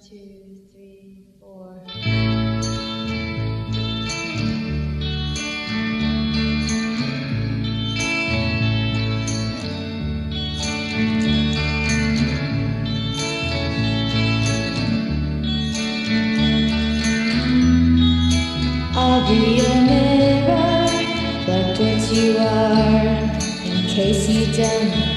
two, three, four. I'll be a mirror, reflect what you are, in case you don't